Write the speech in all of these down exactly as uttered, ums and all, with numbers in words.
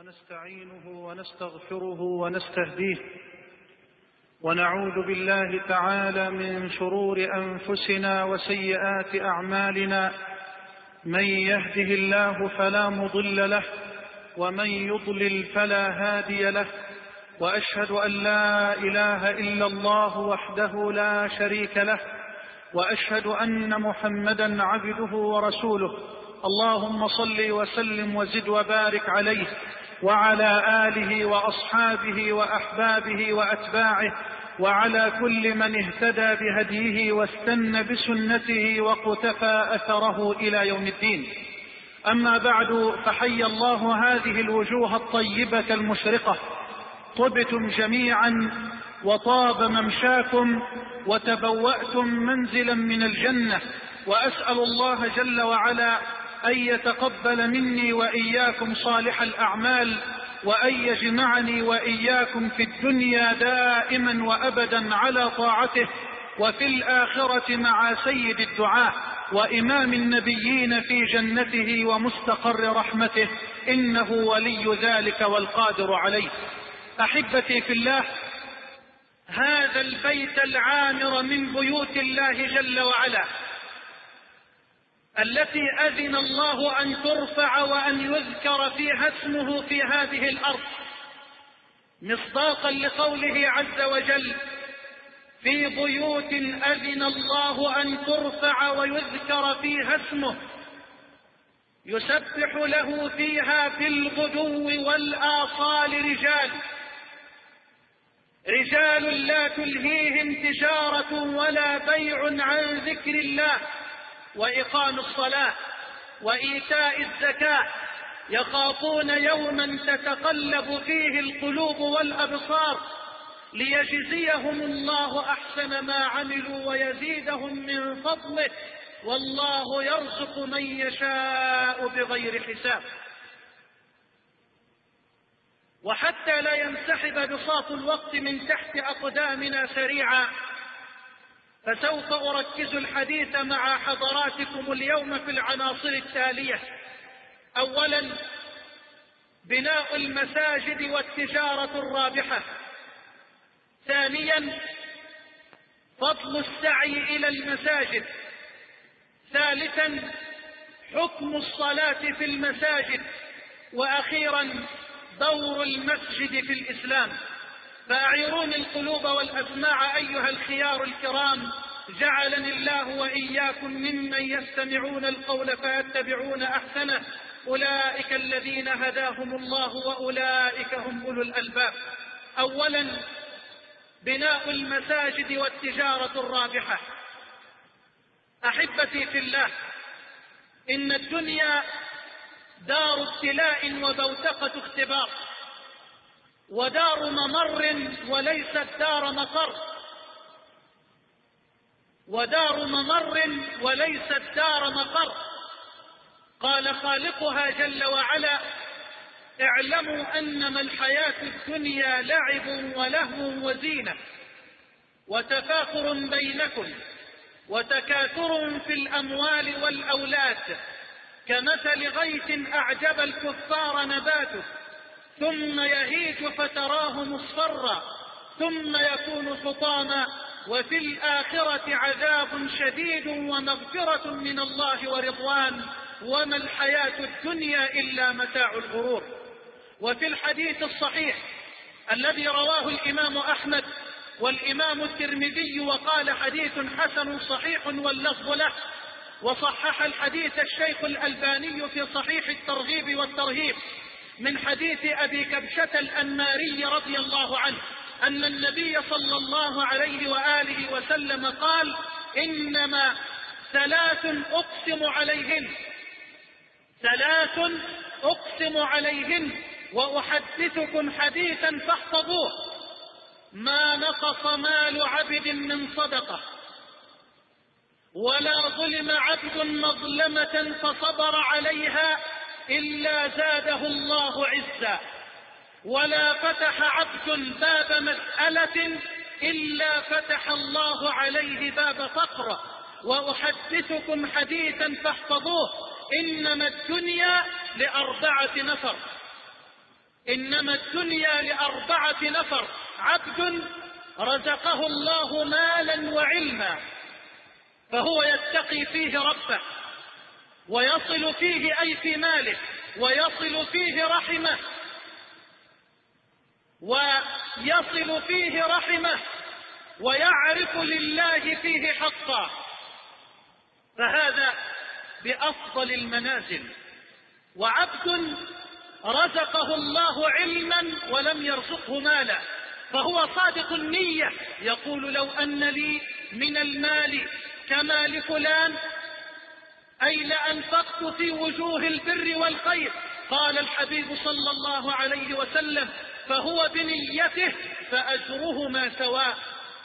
ونستعينه ونستغفره ونستهديه، ونعوذ بالله تعالى من شرور أنفسنا وسيئات أعمالنا. من يهده الله فلا مضل له، ومن يضلل فلا هادي له، وأشهد أن لا إله إلا الله وحده لا شريك له، وأشهد أن محمدا عبده ورسوله. اللهم صل وسلم وزد وبارك عليه وعلى آله وأصحابه وأحبابه وأتباعه وعلى كل من اهتدى بهديه واستنى بسنته وقتفى أثره إلى يوم الدين. أما بعد، فحي الله هذه الوجوه الطيبة المشرقة. طبتم جميعا وطاب ممشاكم وتبوأتم منزلا من الجنة، وأسأل الله جل وعلا أن يتقبل مني وإياكم صالح الأعمال، وأن يجمعني وإياكم في الدنيا دائما وأبدا على طاعته، وفي الآخرة مع سيد الدعاء وإمام النبيين في جنته ومستقر رحمته، إنه ولي ذلك والقادر عليه. أحبتي في الله، هذا البيت العامر من بيوت الله جل وعلا التي أذن الله أن ترفع وأن يذكر فيها اسمه في هذه الأرض، مصداقا لقوله عز وجل: في بيوت أذن الله أن ترفع ويذكر فيها اسمه يسبح له فيها بالغدو والآصال رجال رجال لا تلهيهم تجارة ولا بيع عن ذكر الله وإقام الصلاة وإيتاء الزكاة، يخافون يوما تتقلب فيه القلوب والأبصار ليجزيهم الله أحسن ما عملوا ويزيدهم من فضله، والله يرزق من يشاء بغير حساب. وحتى لا ينسحب بساط الوقت من تحت أقدامنا سريعا، فسوف أركز الحديث مع حضراتكم اليوم في العناصر التالية: أولا، بناء المساجد والتجارة الرابحة. ثانيا، فضل السعي إلى المساجد. ثالثا، حكم الصلاة في المساجد. وأخيرا، دور المسجد في الإسلام. فأعيروني القلوب والأسماع أيها الخيار الكرام، جعلني الله وإياكم ممن يستمعون القول فيتبعون أحسنه. أولئك الذين هداهم الله وأولئك هم أولو الألباب. أولا، بناء المساجد والتجارة الرابحة. أحبتي في الله، إن الدنيا دار ابتلاء وبوتقة اختبار، ودار ممر وليست دار مقر، ودار ممر وليست دار مقر. قال خالقها جل وعلا: اعلموا أنما الحياة الدنيا لعب ولهو وزينة وتفاخر بينكم وتكاثر في الأموال والأولاد كمثل غيث أعجب الكفار نباته ثم يهيج فتراه مصفرا ثم يكون حطاما وفي الآخرة عذاب شديد ومغفرة من الله ورضوان وما الحياة الدنيا إلا متاع الغرور. وفي الحديث الصحيح الذي رواه الإمام أحمد والإمام الترمذي وقال حديث حسن صحيح واللفظ له، وصحح الحديث الشيخ الألباني في صحيح الترغيب والترهيب، من حديث أبي كبشة الأنماري رضي الله عنه أن النبي صلى الله عليه وآله وسلم قال: إنما ثلاث أقسم عليهن ثلاث أقسم عليهن وأحدثكم حديثا فاحفظوه: ما نقص مال عبد من صدقة، ولا ظلم عبد مظلمة فصبر عليها إلا زاده الله عزا، ولا فتح عبد باب مسألة إلا فتح الله عليه باب فقر. وأحدثكم حديثا فاحفظوه: إنما الدنيا لأربعة نفر: إنما الدنيا لأربعة نفر: عبد رزقه الله مالا وعلما فهو يتقي فيه ربه ويصل فيه أي في ماله ويصل فيه رحمه ويصل فيه رحمه ويعرف لله فيه حقا، فهذا بأفضل المنازل. وعبد رزقه الله علما ولم يرزقه مالا فهو صادق النية، يقول: لو أن لي من المال كما لفلان، أي لأنفقت في وجوه البر والخير. قال الحبيب صلى الله عليه وسلم: فهو بنيته فأجرهما سواء.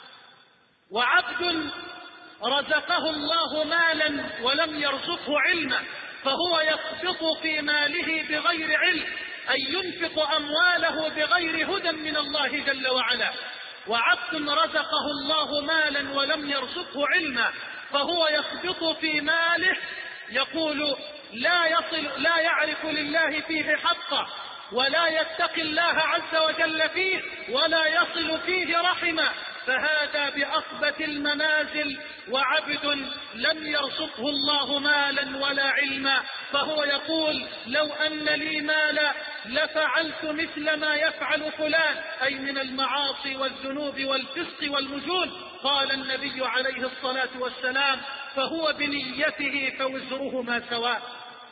وعبد رزقه الله مالا ولم يرزقه علما فهو يقبض في ماله بغير علم، أي ينفق أمواله بغير هدى من الله جل وعلا. وعبد رزقه الله مالا ولم يرزقه علما فهو يقبض في ماله، يقول: لا يصل لا يعرف لله فيه حقا ولا يتقي الله عز وجل فيه ولا يصل فيه رحما، فهذا بأخبث المنازل. وعبد لم يرزقه الله مالا ولا علما فهو يقول: لو أن لي مالا لفعلت مثل ما يفعل فلان، أي من المعاصي والذنوب والفسق والمجون. قال النبي عليه الصلاة والسلام: فهو بنيته فوزرهما سواء.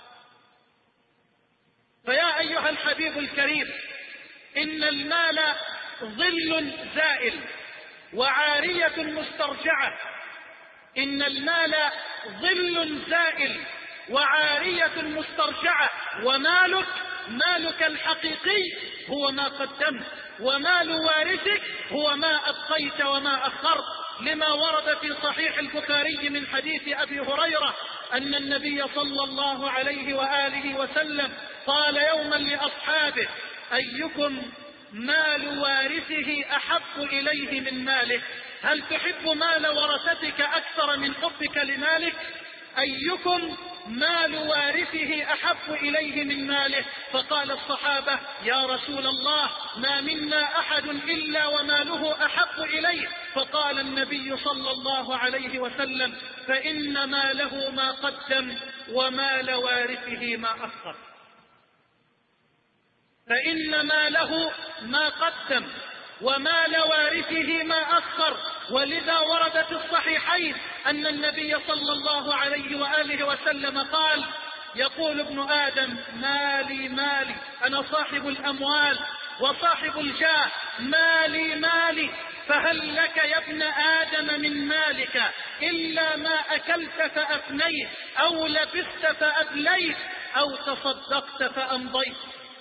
فيا أيها الحبيب الكريم، إن المال ظل زائل وعارية مسترجعة. إن المال ظل زائل وعارية مسترجعة، ومالك مالك الحقيقي هو ما قدمت، ومال وارثك هو ما أبقيت وما أخرت، لما ورد في صحيح البخاري من حديث أبي هريرة أن النبي صلى الله عليه وآله وسلم قال يوما لأصحابه: أيكم مال وارثه أحب إليه من ماله؟ هل تحب مال ورثتك أكثر من حبك لمالك؟ أيكم مال وارثه أحب إليه من ماله؟ فقال الصحابة: يا رسول الله، ما منا أحد إلا وماله أحب إليه. فقال النبي صلى الله عليه وسلم: فإن ماله ما قدم ومال وارثه ما أخر. فإن ماله ما قدم ومال وارثه ما أخر. ولذا ورد في الصحيحين أن النبي صلى الله عليه وآله وسلم قال: يقول ابن آدم: مالي مالي، أنا صاحب الأموال وصاحب الجاه، مالي مالي، فهل لك يا ابن آدم من مالك إلا ما أكلت فأفنيت أو لبست فأبليت أو تصدقت فأمضيت.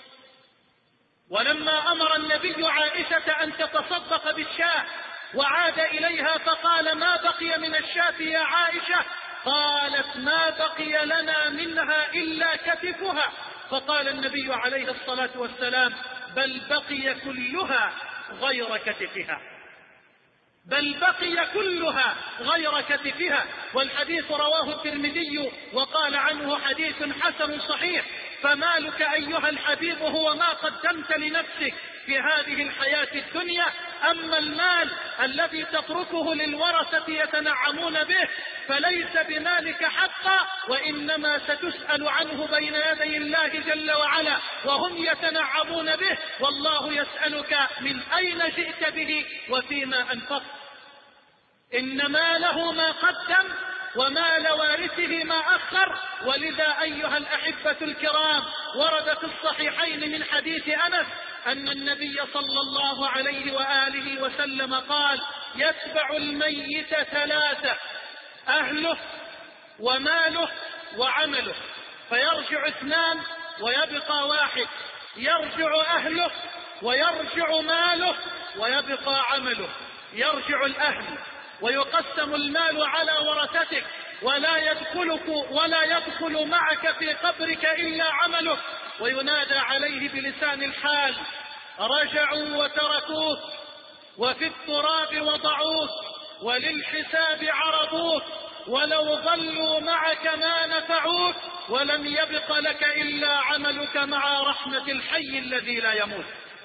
ولما أمر النبي عائشة أن تتصدق بالشاة وعاد إليها فقال: ما بقي من الشاة يا عائشة؟ قالت: ما بقي لنا منها إلا كتفها. فقال النبي عليه الصلاة والسلام: بل بقي كلها غير كتفها، بل بقي كلها غير كتفها. والحديث رواه الترمذي وقال عنه: حديث حسن صحيح. فمالك أيها الحبيب هو ما قدمت لنفسك في هذه الحياة الدنيا. أما المال الذي تتركه للورثة يتنعمون به فليس بمالك حقا، وإنما ستسأل عنه بين يدي الله جل وعلا وهم يتنعمون به، والله يسألك من أين جئت به وفيما أنفقت. إن ماله ما قدم ومال وارثه ما أخر. ولذا أيها الأحبة الكرام، ورد في الصحيحين من حديث أنس أن النبي صلى الله عليه وآله وسلم قال: يتبع الميت ثلاثة: أهله وماله وعمله، فيرجع اثنان ويبقى واحد. يرجع أهله ويرجع ماله ويبقى عمله. يرجع الأهل ويقسم المال على ورثتك، ولا يدخلك ولا يدخل معك في قبرك إلا عملك، وينادى عليه بلسان الحال: رجعوا وتركوه، وفي التراب وضعوه، وللحساب عرضوه، ولو ظلوا معك ما نفعوك، ولم يبق لك إلا عملك مع رحمة الحي الذي لا يموت.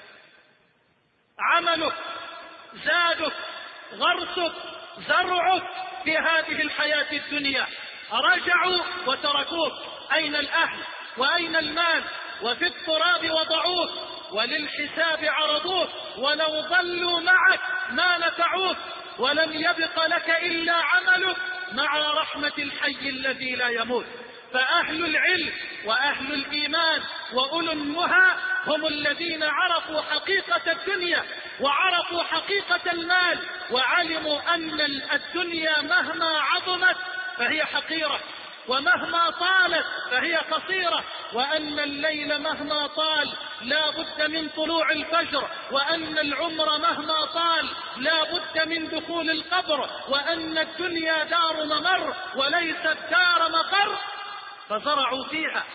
عملك، زادك، غرسك، زرعك في هذه الحياة الدنيا. رجعوا وتركوك، أين الأهل وأين المال؟ وفي التراب وضعوك، وللحساب عرضوك. ولو ظلوا معك ما نفعوك، ولم يبق لك إلا عملك مع رحمة الحي الذي لا يموت. فأهل العلم وأهل الإيمان وأولو النهى هم الذين عرفوا حقيقة الدنيا وعرفوا حقيقة المال، وعلموا أن الدنيا مهما عظمت فهي حقيرة، ومهما طالت فهي قصيرة، وأن الليل مهما طال لا بد من طلوع الفجر، وأن العمر مهما طال لا بد من دخول القبر، وأن الدنيا دار ممر وليست دار مقر. فزرعوا فيها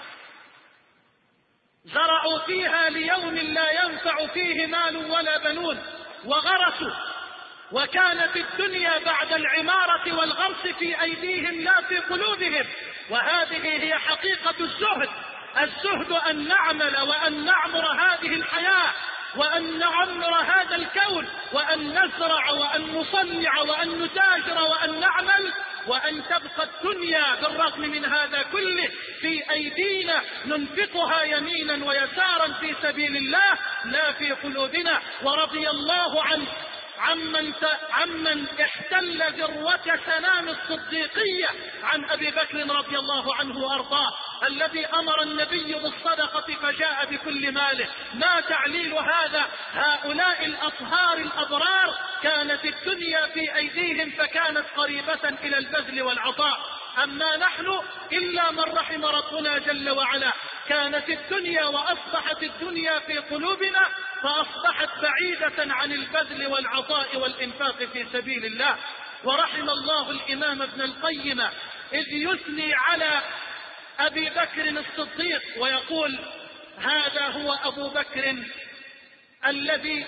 زرعوا فيها ليوم لا ينفع فيه مال ولا بنون، وغرسوا. وكانت الدنيا بعد العمارة والغرس في أيديهم لا في قلوبهم. وهذه هي حقيقة الزهد. الزهد أن نعمل وأن نعمر هذه الحياة، وأن نعمر هذا الكون، وأن نزرع وأن نصنع وأن نتاجر وأن نعمل، وأن تبقى الدنيا بالرغم من هذا كله في أيدينا ننفقها يمينا ويسارا في سبيل الله لا في قلوبنا. ورضي الله عنه عمن, عمن احتل ذروة سنام الصديقية عن أبي بكر رضي الله عنه وأرضاه، الذي أمر النبي بالصدقة فجاء بكل ماله. ما تعليل هذا؟ هؤلاء الأطهار الأبرار كانت الدنيا في أيديهم فكانت قريبة إلى البذل والعطاء. أما نحن إلا من رحم ربنا جل وعلا، كانت الدنيا وأصبحت الدنيا في قلوبنا فأصبحت بعيدة عن البذل والعطاء والإنفاق في سبيل الله. ورحم الله الإمام ابن القيم إذ يثني على أبي بكر الصديق ويقول: هذا هو أبو بكر الذي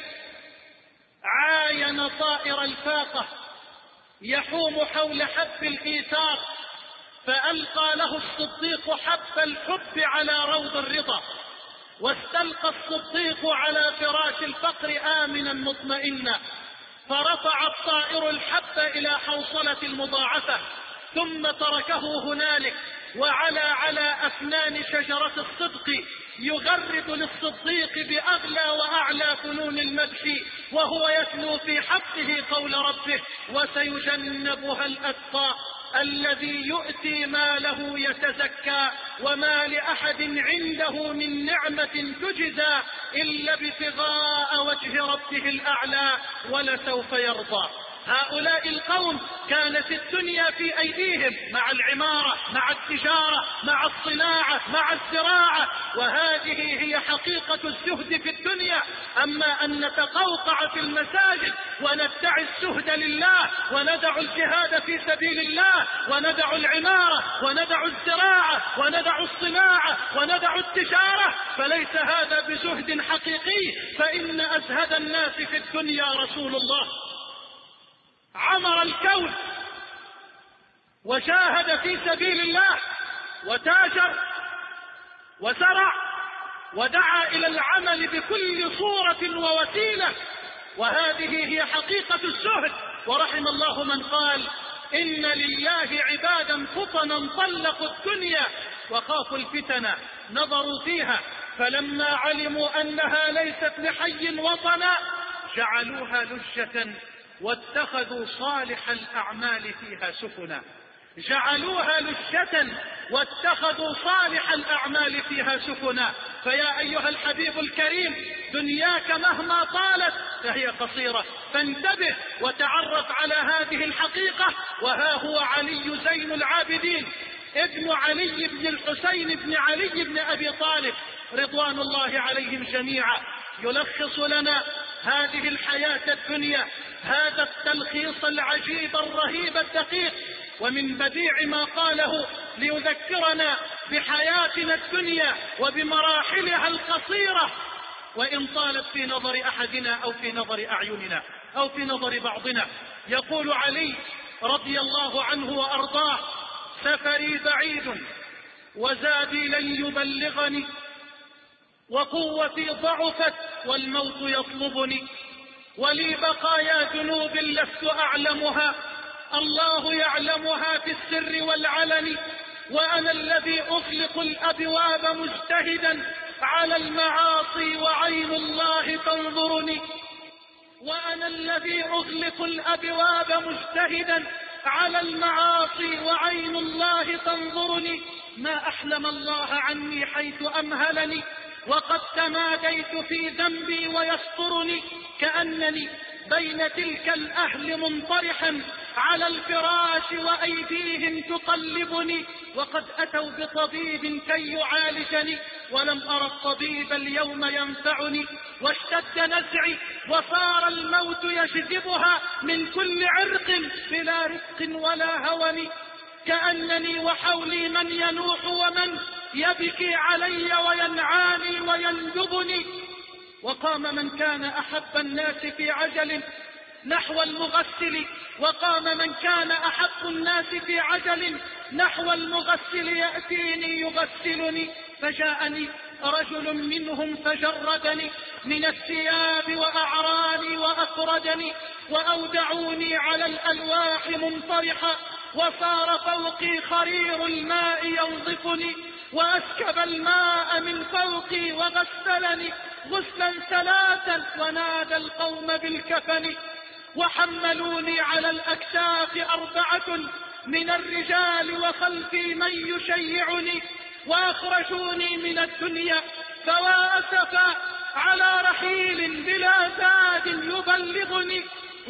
عاين طائر الفاقة يحوم حول حب الإيثار، فألقى له الصديق حب الحب على روض الرضا، واستلقى الصديق على فراش الفقر آمنا مطمئنا، فرفع الطائر الحب إلى حوصلة المضاعفة ثم تركه هنالك، وعلى على أفنان شجرة الصدق يغرد للصديق بأغلى وأعلى فنون المدح، وهو يتلو في حقه قول ربه: وسيجنبها الأتقى الذي يؤتي ماله يتزكى وما لأحد عنده من نعمة تجزى إلا ابتغاء وجه ربه الأعلى ولسوف يرضى. هؤلاء القوم كانت الدنيا في أيديهم مع العمارة، مع التجارة، مع الصناعة، مع الزراعة، وهذه هي حقيقة الزهد في الدنيا. أما أن نتقوقع في المساجد وندعي الزهد لله وندع الجهاد في سبيل الله وندع العمارة وندع الزراعة وندع الصناعة وندع التجارة، فليس هذا بزهد حقيقي، فإن أزهد الناس في الدنيا رسول الله. عمر الكون وجاهد في سبيل الله وتاجر وزرع ودعا إلى العمل بكل صورة ووسيلة، وهذه هي حقيقة الزهد. ورحم الله من قال: إن لله عبادا فطنا طلقوا الدنيا وخافوا الفتن نظروا فيها فلما علموا أنها ليست لحي وطنا جعلوها لجة واتخذوا صالح الأعمال فيها سفنا. جعلوها لجة واتخذوا صالح الأعمال فيها سفنا. فيا أيها الحبيب الكريم، دنياك مهما طالت فهي قصيرة، فانتبه وتعرف على هذه الحقيقة. وها هو علي زين العابدين ابن علي بن الحسين بن علي بن أبي طالب رضوان الله عليهم جميعا يلخص لنا هذه الحياة الدنيا هذا التلخيص العجيب الرهيب الدقيق، ومن بديع ما قاله ليذكرنا بحياتنا الدنيا وبمراحلها القصيرة وإن طالت في نظر أحدنا أو في نظر أعيننا أو في نظر بعضنا. يقول علي: رضي الله عنه وأرضاه: سفري بعيد وزادي لن يبلغني، وقوتي ضعفت والموت يطلبني، ولي بقايا ذنوب لست أعلمها، الله يعلمها في السر والعلن، وأنا الذي أغلق الأبواب مجتهدا على المعاصي وعين الله تنظرني، وأنا الذي أغلق الأبواب مجتهدا على المعاصي وعين الله تنظرني، ما أحلم الله عني حيث أمهلني، وقد تماديت في ذنبي ويسترني، كأنني بين تلك الأهل منطرحا على الفراش وأيديهم تقلبني، وقد أتوا بطبيب كي يعالجني ولم أرى الطبيب اليوم ينفعني، واشتد نزعي وصار الموت يجذبها من كل عرق بلا رفق ولا هون، كأنني وحولي من ينوح ومن يبكي علي وينعاني ويندبني، وقام من كان أحب الناس في عجل نحو المغسل، وقام من كان أحب الناس في عجل نحو المغسل يأتيني يغسلني، فجاءني رجل منهم فجردني من الثياب وأعراني وأفردني، وأودعوني على الألواح منطرحا، وصار فوقي خرير الماء ينظفني، وأسكب الماء من فوقي وغسلني غسلا ثلاثا، ونادى القوم بالكفن، وحملوني على الأكتاف أربعة من الرجال وخلفي من يشيعني، وأخرجوني من الدنيا فوا أسفا على رحيل بلا زاد يبلغني،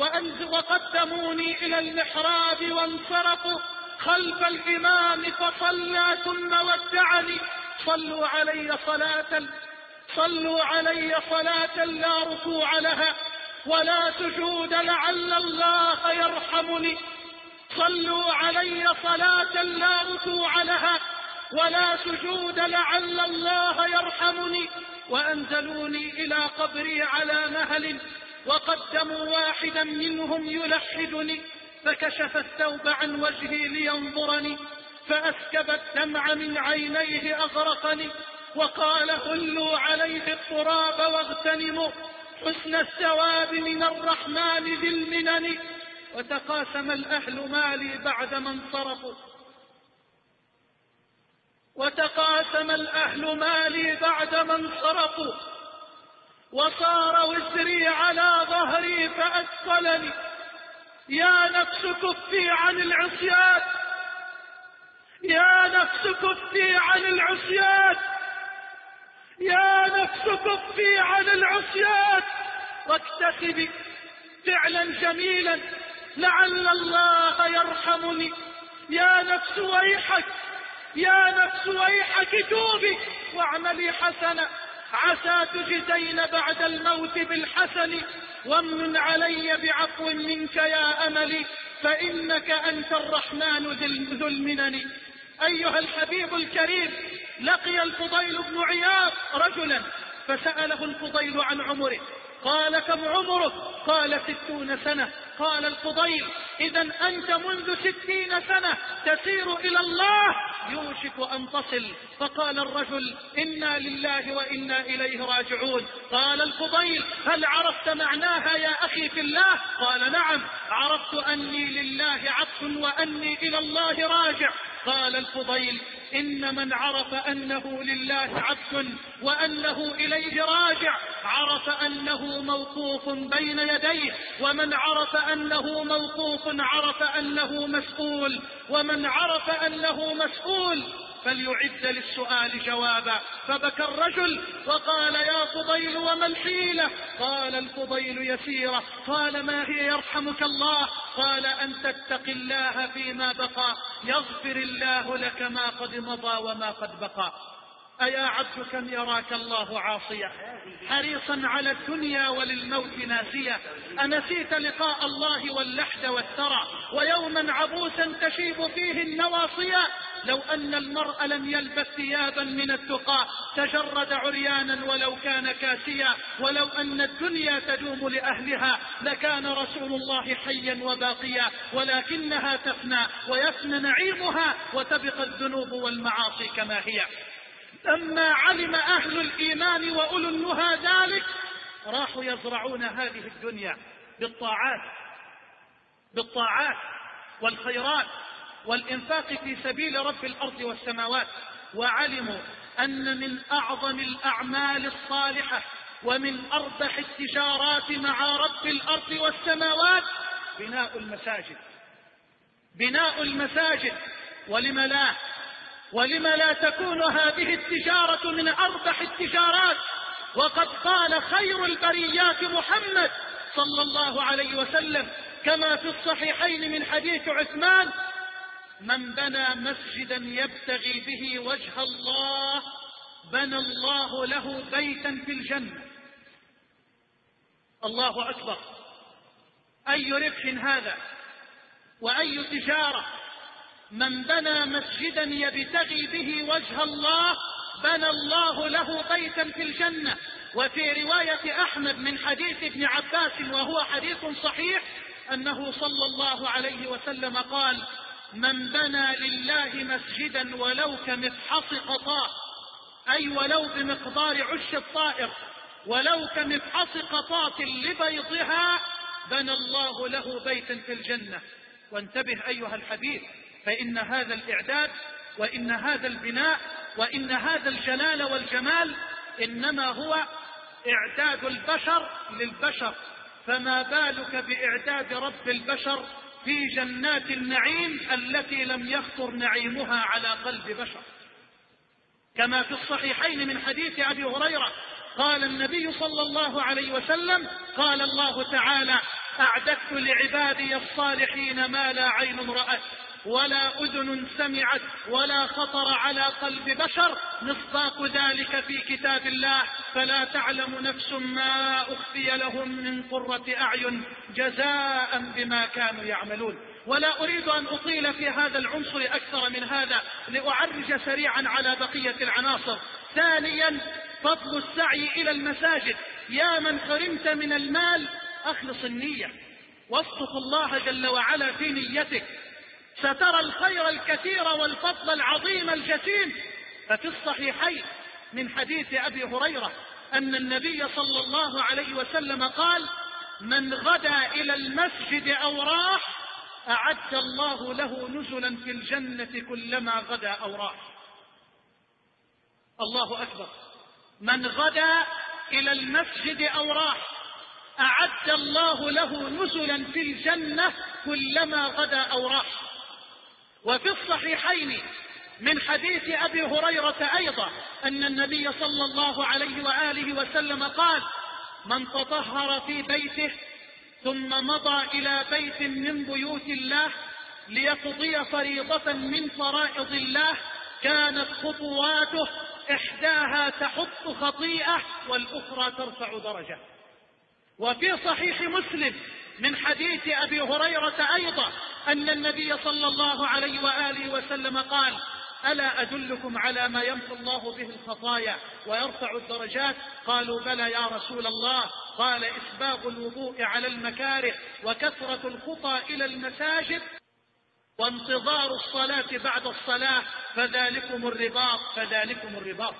وقدموني إلى المحراب وانصرفوا خلف الإمام فصلى ثم ودعني، صلوا علي صلاة صلوا علي صلاة لا ركوع لها ولا سجود لعل الله يرحمني، صلوا علي صلاة لا ركوع لها ولا سجود لعل الله يرحمني، وأنزلوني إلى قبري على مهل، وقدموا واحدا منهم يلحدني، فكشف الثوب عن وجهي لينظرني، فأسكب الدمع من عينيه أغرقني، وقال: هلوا عليه التراب واغتنموا حسن الثواب من الرحمن ذي المنن. وتقاسم الأهل مالي بعدما انصرفوا وتقاسم الأهل مالي بعدما انصرفوا وصار وزري على ظهري فأثقلني، يا نفس كفي عن العصيان، يا نفس كفي عن العصيان، يا نفس كفي عن العصيان، واكتسبي فعلا جميلا لعل الله يرحمني، يا نفس ويحك، يا نفس ويحك توبي واعملي حسنا عسى تجزين بعد الموت بالحسن، وامن علي بعفو منك يا أملي فإنك أنت الرحمن ذو المنن. أيها الحبيب الكريم، لقي الفضيل بن عياض رجلا فسأله الفضيل عن عمره، قال: كم عمرك؟ قال: ستون سنة. قال الفضيل: إذا أنت منذ ستين سنة تسير إلى الله، يوشك أن تصل. فقال الرجل: إنا لله وإنا إليه راجعون. قال الفضيل: هل عرفت معناها يا أخي في الله؟ قال: نعم، عرفت أني لله عبد وأني إلى الله راجع. قال الفضيل: إن من عرف أنه لله عبد وأنه إليه راجع عرف أنه موقوف بين يديه، ومن عرف أنه موقوف عرف أنه مسؤول، ومن عرف أنه مسؤول فليعد للسؤال جوابا. فبكى الرجل وقال: يا فضيل وما الحيلة؟ قال الفضيل: يسيرة. قال: ما هي يرحمك الله؟ قال: أن تتق الله فيما بقى يغفر الله لك ما قد مضى وما قد بقى. أيا عبد كم يراك الله عاصيا حريصا على الدنيا وللموت ناسيا، أنسيت لقاء الله واللحد والثرى ويوما عبوسا تشيب فيه النواصيا؟ لو أن المرء لم يلبس ثيابا من التقى تجرد عريانا ولو كان كاسيا، ولو أن الدنيا تدوم لأهلها لكان رسول الله حيا وباقيا، ولكنها تفنى ويفنى نعيمها وتبقى الذنوب والمعاصي كما هي. لما علم أهل الإيمان وأولو النهى ذلك راحوا يزرعون هذه الدنيا بالطاعات بالطاعات والخيرات والإنفاق في سبيل رب الأرض والسماوات، وعلموا أن من أعظم الأعمال الصالحة ومن أربح التجارات مع رب الأرض والسماوات بناء المساجد بناء المساجد ولم لا ولم لا تكون هذه التجارة من أربح التجارات؟ وقد قال خير البريات محمد صلى الله عليه وسلم كما في الصحيحين من حديث عثمان: من بنى مسجدا يبتغي به وجه الله بنى الله له بيتا في الجنة. الله أكبر! أي ربح هذا وأي تجارة! من بنى مسجدا يبتغي به وجه الله بنى الله له بيتا في الجنة. وفي رواية أحمد من حديث ابن عباس وهو حديث صحيح أنه صلى الله عليه وسلم قال: من بنى لله مسجدا ولو كمفحص قطاء، أي ولو بمقدار عش الطائر، ولو كمفحص قطاة لبيضها بنى الله له بيتا في الجنة. وانتبه أيها الحبيب، فإن هذا الإعداد وإن هذا البناء وإن هذا الجلال والجمال إنما هو إعداد البشر للبشر، فما بالك بإعداد رب البشر في جنات النعيم التي لم يخطر نعيمها على قلب بشر. كما في الصحيحين من حديث أبي هريرة قال النبي صلى الله عليه وسلم: قال الله تعالى: أعددت لعبادي الصالحين ما لا عين رأت ولا أذن سمعت ولا خطر على قلب بشر، مصداق ذلك في كتاب الله: فلا تعلم نفس ما أخفي لهم من قرة أعين جزاء بما كانوا يعملون. ولا أريد أن أطيل في هذا العنصر أكثر من هذا لأعرج سريعا على بقية العناصر. ثانيا، فضل السعي إلى المساجد. يا من حرمت من المال، أخلص النية واصدق الله جل وعلا في نيتك، سترى الخير الكثير والفضل العظيم الجسيم. ففي الصحيحين من حديث أبي هريرة أن النبي صلى الله عليه وسلم قال: من غدا إلى المسجد أو راح أعد الله له نزلا في الجنة كلما غدا أو راح. الله أكبر! من غدا إلى المسجد أو راح أعد الله له نزلا في الجنة كلما غدا أو راح. وفي الصحيحين من حديث أبي هريرة أيضا أن النبي صلى الله عليه وآله وسلم قال: من تطهر في بيته ثم مضى إلى بيت من بيوت الله ليقضي فريضة من فرائض الله كانت خطواته إحداها تحط خطيئة والأخرى ترفع درجة. وفي صحيح مسلم من حديث أبي هريرة أيضا أن النبي صلى الله عليه وآله وسلم قال: ألا أدلكم على ما يمحو الله به الخطايا ويرفع الدرجات؟ قالوا: بلى يا رسول الله. قال: إسباغ الوضوء على المكاره وكثرة الخطى إلى المساجد وانتظار الصلاة بعد الصلاة فذلكم الرباط فذلكم الرباط.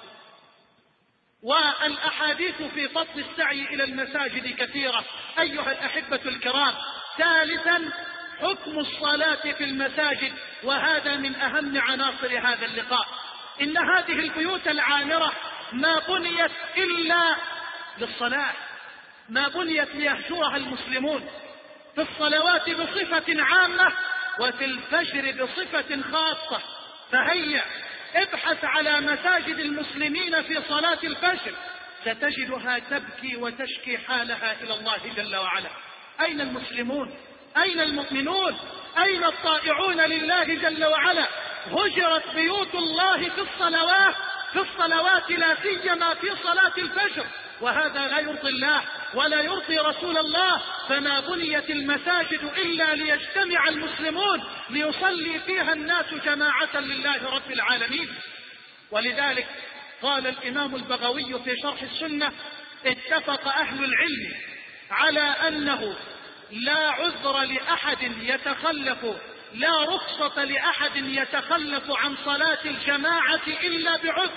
والأحاديث في فضل السعي إلى المساجد كثيرة أيها الأحبة الكرام. ثالثا، حكم الصلاة في المساجد، وهذا من أهم عناصر هذا اللقاء. إن هذه البيوت العامرة ما بنيت إلا للصلاة، ما بنيت ليهجرها المسلمون في الصلوات بصفة عامة وفي الفجر بصفة خاصة. فهيا ابحث على مساجد المسلمين في صلاة الفجر ستجدها تبكي وتشكي حالها إلى الله جل وعلا. أين المسلمون؟ أين المؤمنون؟ أين الطائعون لله جل وعلا؟ هجرت بيوت الله في الصلوات في الصلوات لا سيما في صلاة الفجر، وهذا لا يرضي الله ولا يرضي رسول الله. فما بنيت المساجد إلا ليجتمع المسلمون ليصلي فيها الناس جماعة لله رب العالمين. ولذلك قال الإمام البغوي في شرح السنة: اتفق أهل العلم على أنه لا عذر لأحد يتخلف لا رخصة لأحد يتخلف عن صلاة الجماعة إلا بعذر.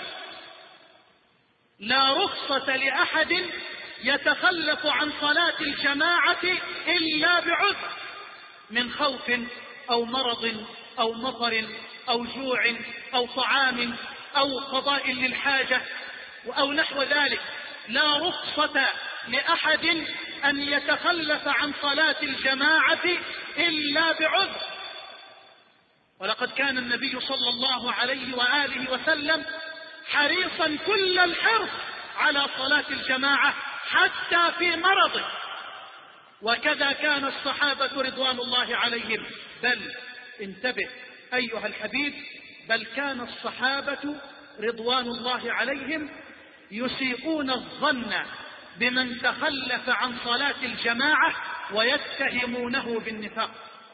لا رخصة لأحد يتخلف عن صلاة الجماعة إلا بعذر، من خوف أو مرض أو مطر أو جوع أو طعام أو قضاء للحاجة أو نحو ذلك. لا رخصة لأحد أن يتخلف عن صلاة الجماعة إلا بعذر. ولقد كان النبي صلى الله عليه وآله وسلم حريصا كل الحرص على صلاة الجماعة حتى في مرضه، وكذا كان الصحابة رضوان الله عليهم. بل انتبه أيها الحبيب، بل كان الصحابة رضوان الله عليهم يسيئون الظن بمن تخلف عن صلاة الجماعة ويتهمونه بالنفاق.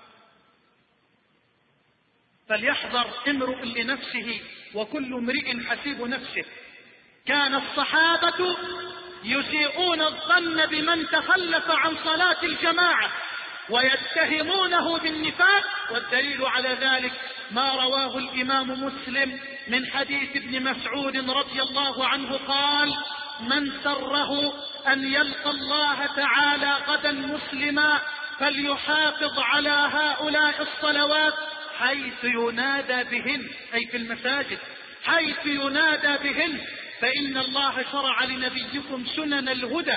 فليحذر امرؤ لنفسه وكل امرئ حسيب نفسه. كان الصحابة يسيئون الظن بمن تخلف عن صلاة الجماعة ويتهمونه بالنفاق، والدليل على ذلك ما رواه الإمام مسلم من حديث ابن مسعود رضي الله عنه قال: من سره أن يلقى الله تعالى غدا مسلما فليحافظ على هؤلاء الصلوات حيث ينادى بهن، أي في المساجد حيث ينادى بهن، فإن الله شرع لنبيكم سنن الهدى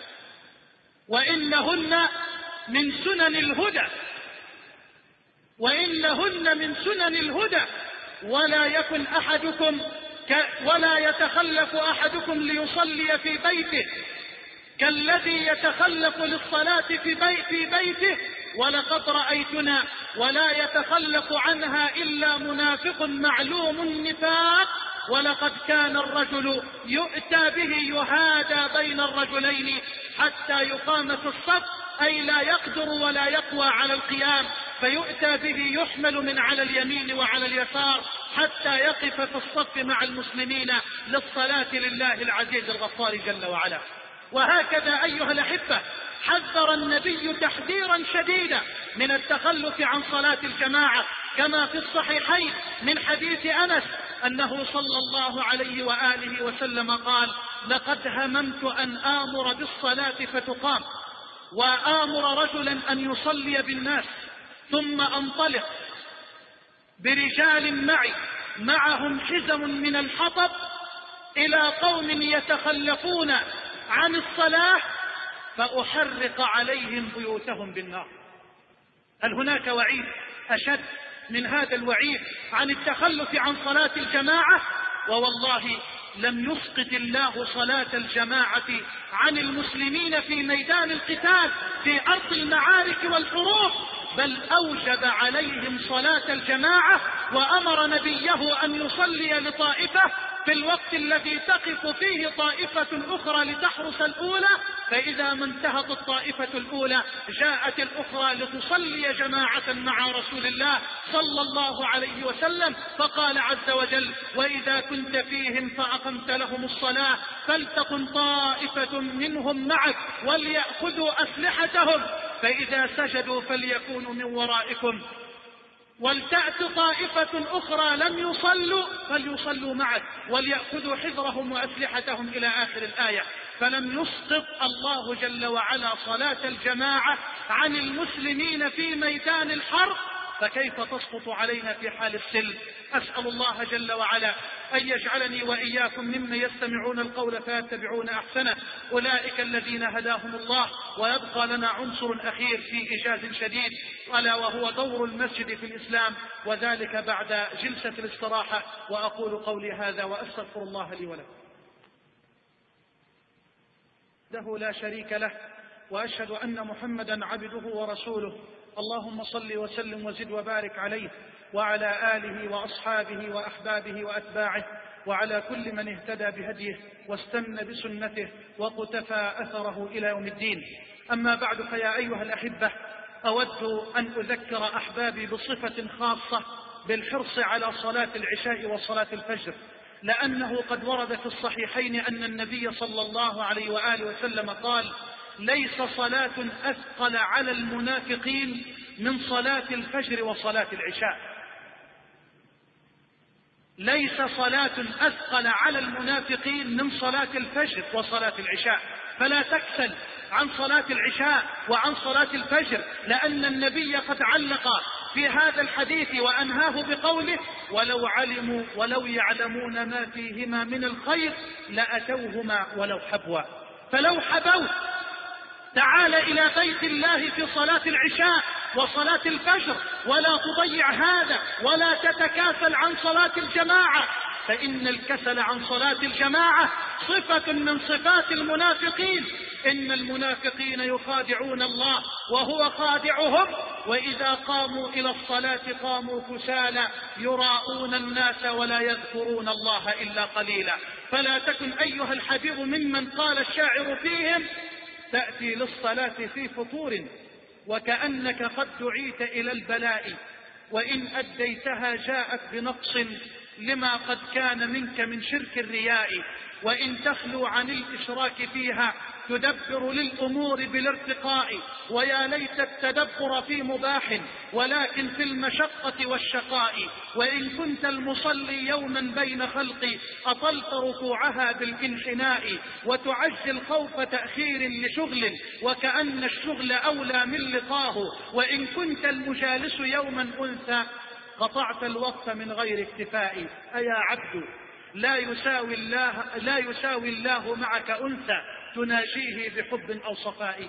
وإنهن من سنن الهدى وإنهن من سنن الهدى ولا يكن أحدكم ك ولا يتخلف أحدكم ليصلي في بيته كالذي يتخلف للصلاة في, بي في بيته ولقد رأيتنا ولا يتخلف عنها إلا منافق معلوم النفاق ولقد كان الرجل يؤتى به يهادى بين الرجلين حتى يقام في الصف، أي لا يقدر ولا يقوى على القيام، فيؤتى به يحمل من على اليمين وعلى اليسار حتى يقف في الصف مع المسلمين للصلاة لله العزيز الغفار جل وعلا. وهكذا أيها الأحبة حذر النبي تحذيرا شديدا من التخلف عن صلاة الجماعة، كما في الصحيحين من حديث أنس أنه صلى الله عليه وآله وسلم قال: لقد هممت أن آمر بالصلاة فتقام وآمر رجلا أن يصلي بالناس ثم أنطلق برجال معي معهم حزم من الحطب إلى قوم يتخلفون عن الصلاة فأحرق عليهم بيوتهم بالنار. هل هناك وعيد أشد من هذا الوعيد عن التخلف عن صلاة الجماعة؟ ووالله لم يسقط الله صلاة الجماعة عن المسلمين في ميدان القتال في أرض المعارك والحروب، بل أوجب عليهم صلاة الجماعة وأمر نبيه أن يصلي لطائفة في الوقت الذي تقف فيه طائفة أخرى لتحرس الأولى، فإذا ما انتهت الطائفة الأولى جاءت الأخرى لتصلي جماعة مع رسول الله صلى الله عليه وسلم، فقال عز وجل: وإذا كنت فيهم فأقمت لهم الصلاة فلتقم طائفة منهم معك وليأخذوا أسلحتهم فإذا سجدوا فليكونوا من ورائكم ولتأت طائفة أخرى لم يصلوا فليصلوا معك وليأخذوا حذرهم وأسلحتهم إلى آخر الآية. فلم يسقط الله جل وعلا صلاة الجماعة عن المسلمين في ميدان الحرب، فكيف تسقط علينا في حال السلم؟ أسأل الله جل وعلا أن يجعلني وإياكم ممن يستمعون القول فيتبعون أحسنه، أولئك الذين هداهم الله. ويبقى لنا عنصر أخير في إيجاز شديد، ألا وهو دور المسجد في الإسلام، وذلك بعد جلسة الاستراحة. وأقول قولي هذا وأستغفر الله لي ولكم. له لا شريك له، وأشهد أن محمدا عبده ورسوله. اللهم صل وسلم وزد وبارك عليه وعلى آله وأصحابه وأحبابه وأتباعه وعلى كل من اهتدى بهديه واستنى بسنته وقتفى أثره إلى يوم الدين. أما بعد، فيا أيها الأحبة، أود أن أذكر أحبابي بصفة خاصة بالحرص على صلاة العشاء وصلاة الفجر، لأنه قد ورد في الصحيحين أن النبي صلى الله عليه وآله وسلم قال: ليس صلاة أثقل على المنافقين من صلاة الفجر وصلاة العشاء. ليس صلاة أثقل على المنافقين من صلاة الفجر وصلاة العشاء، فلا تكسل عن صلاة العشاء وعن صلاة الفجر، لأن النبي قد علق في هذا الحديث وأنهاه بقوله: ولو علموا ولو يعلمون ما فيهما من الخير لأتوهما ولو حبوا. فلو حبوت تعال إلى بيت الله في صلاة العشاء وصلاة الفجر، ولا تضيع هذا ولا تتكاسل عن صلاة الجماعة، فإن الكسل عن صلاة الجماعة صفة من صفات المنافقين. إن المنافقين يخادعون الله وهو خادعهم، وإذا قاموا إلى الصلاة قاموا كسالى يراءون الناس ولا يذكرون الله إلا قليلا. فلا تكن أيها الحبيب ممن قال الشاعر فيهم: تأتي للصلاة في فطور وكأنك قد دعيت إلى البلاء، وإن أديتها جاءت بنقص لما قد كان منك من شرك الرياء، وإن تخلو عن الإشراك فيها تدبر للأمور بالارتقاء، ويا ليت التدبر في مباح ولكن في المشقة والشقاء، وإن كنت المصلي يوما بين خلقي أطلت ركوعها بالانحناء، وتعجل خوف تأخير لشغل وكأن الشغل أولى من لقاه، وإن كنت المجالس يوما أنثى قطعت الوقت من غير اكتفاء. أيا عبد لا يساوي الله, لا يساوي الله معك أنثى تناجيه بحب أو صفاء.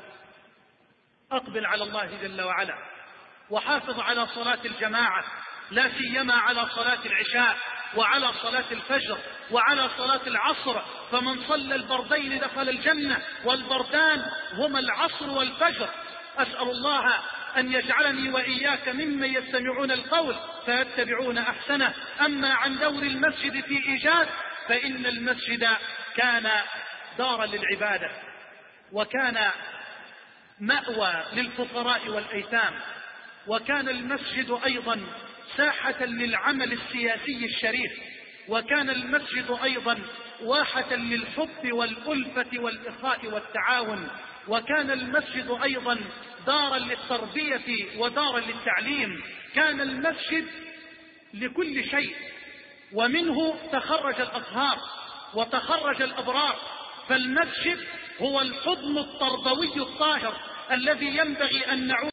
أقبل على الله جل وعلا وحافظ على صلاة الجماعة، لا سيما على صلاة العشاء وعلى صلاة الفجر وعلى صلاة العصر، فمن صلى البردين دخل الجنة، والبردان هما العصر والفجر. أسأل الله أن يجعلني وإياك ممن يستمعون القول فيتبعون أحسنه. أما عن دور المسجد في إيجاد، فإن المسجد كان دارا للعبادة، وكان مأوى للفقراء والأيتام، وكان المسجد أيضا ساحة للعمل السياسي الشريف، وكان المسجد أيضا واحة للحب والألفة والإخاء والتعاون، وكان المسجد أيضا دارا للتربية ودارا للتعليم. كان المسجد لكل شيء، ومنه تخرج الأطهار وتخرج الأبرار. فالمسجد هو الحضن التربوي الطاهر الذي ينبغي أن نعود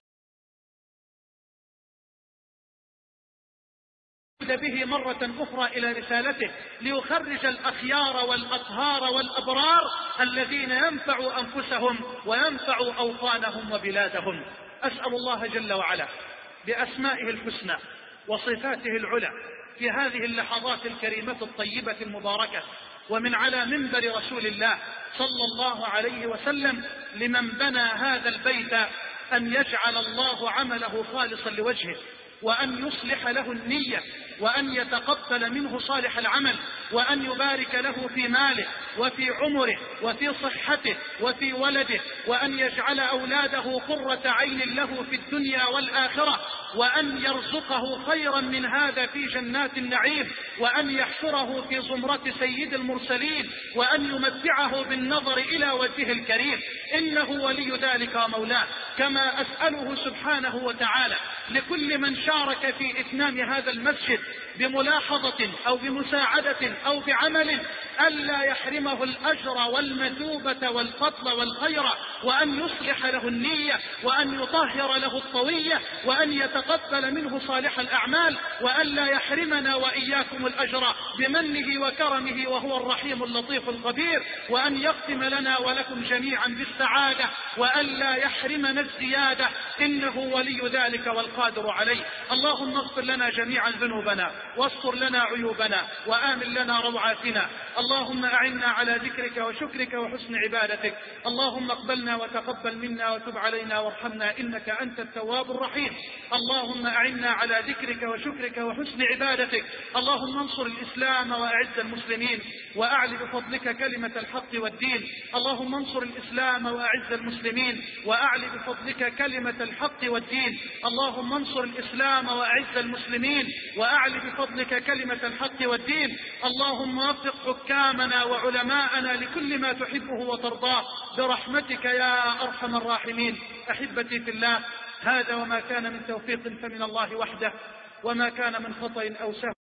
به مرة أخرى إلى رسالته، ليخرج الأخيار والأطهار والأبرار الذين ينفعوا أنفسهم وينفعوا أوطانهم وبلادهم. أسأل الله جل وعلا بأسمائه الحسنى وصفاته العلى في هذه اللحظات الكريمة الطيبة المباركة، ومن على منبر رسول الله صلى الله عليه وسلم لمن بنى هذا البيت، أن يجعل الله عمله خالصا لوجهه، وأن يصلح له النية، وأن يتقبل منه صالح العمل، وأن يبارك له في ماله وفي عمره وفي صحته وفي ولده، وأن يجعل أولاده قرة عين له في الدنيا والآخرة، وأن يرزقه خيرا من هذا في جنات النعيم، وأن يحشره في زمرة سيد المرسلين، وأن يمتعه بالنظر إلى وجهه الكريم، إنه ولي ذلك ومولاه. كما أسأله سبحانه وتعالى لكل من شارك في إتمام هذا المسجد بملاحظة أو بمساعدة أو بعمل ألا يحرمه الأجر والمثوبة والفضل والخير، وأن يصلح له النية، وأن يطهر له الطوية، وأن يتقبل منه صالح الأعمال، وألا يحرمنا وإياكم الأجر بمنه وكرمه وهو الرحيم اللطيف الخبير، وأن يختم لنا ولكم جميعا بالسعادة، وألا يحرمنا الزيادة، إنه ولي ذلك والقادر عليه. اللهم اغفر لنا جميعا ذنوبنا، واستر لنا عيوبنا، وآمن لنا روعاتنا. اللهم أعنا على ذكرك وشكرك وحسن عبادتك. اللهم اقبلنا وتقبل منا وتب علينا وارحمنا إنك أنت التواب الرحيم. اللهم أعنا على ذكرك وشكرك وحسن عبادتك. اللهم انصر الإسلام وأعز المسلمين وأعل بفضلك كلمة الحق والدين. اللهم انصر الإسلام وأعز المسلمين وأعل بفضلك كلمة الحق والدين. اللهم انصر الإسلام وأعز المسلمين وأعل بفضلك كلمة الحق والدين. اللهم وفق حكامنا وعلماءنا لكل ما تحبه وترضاه برحمتك يا أرحم الراحمين. أحبتي في الله، هذا وما كان من توفيق فمن الله وحده، وما كان من خطأ أو سهو